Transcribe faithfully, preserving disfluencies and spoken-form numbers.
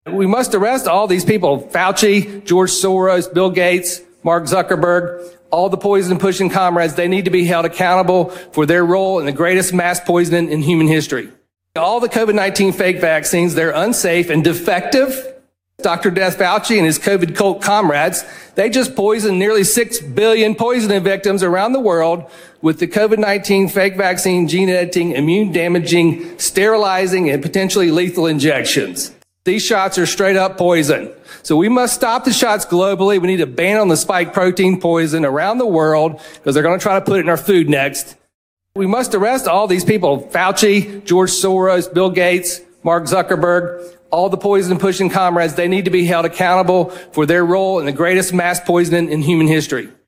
We must arrest all these people, Fauci, George Soros, Bill Gates, Mark Zuckerberg, all the poison-pushing comrades. They need to be held accountable for their role in the greatest mass poisoning in human history. All the COVID nineteen fake vaccines, they're unsafe and defective. Doctor Death Fauci and his COVID cult comrades, they just poisoned nearly six billion poisoning victims around the world with the COVID nineteen fake vaccine, gene editing, immune damaging, sterilizing, and potentially lethal injections. These shots are straight up poison. So we must stop the shots globally. We need to ban on the spike protein poison around the world because they're going to try to put it in our food next. We must arrest all these people, Fauci, George Soros, Bill Gates, Mark Zuckerberg, all the poison-pushing comrades. They need to be held accountable for their role in the greatest mass poisoning in human history.